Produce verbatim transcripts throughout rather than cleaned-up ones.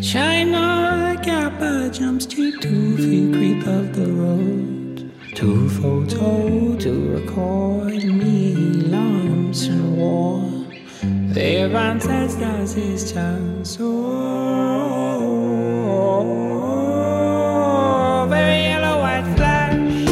China Kappa jumps to two feet creep of the road. Two photo to record me lumps and war. Their ancestors is just so very yellow white flash.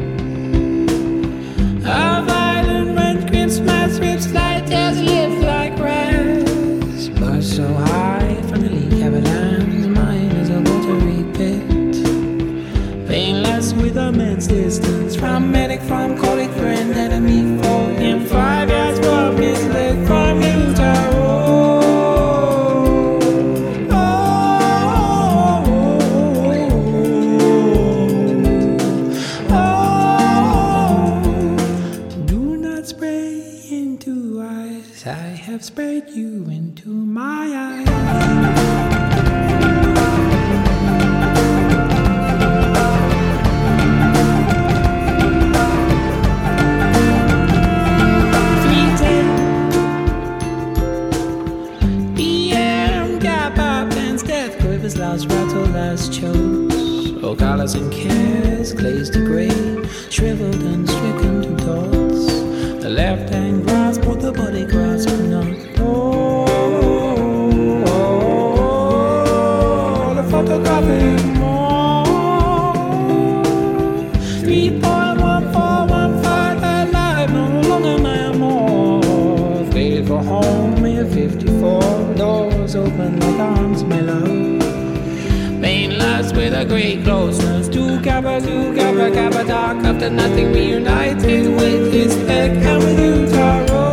A violent red Christmas rips light as live like grass. But so high from the leak avalanche, mine is a watery pit. Painless with immense distance from medic, from colleague, friend, enemy, foe. In five years from his leg from Utah Road. Oh, oh, oh. Do not spray into eyes. I have sprayed you into my eyes. Last rattle, last chokes. Oh, collars and cares, glazed to grey, shriveled and stricken to dots. The left hand grasp, but the body grasp not. Oh, oh, oh, the photographic more. Three point one four one five alive, no longer my more. Faded for home, year fifty-four. Doors open like arms, my love. Painless with a great closeness. Two Kappa, two Kappa, Kappa dark. After nothing reunited with his leg and with Utah Road.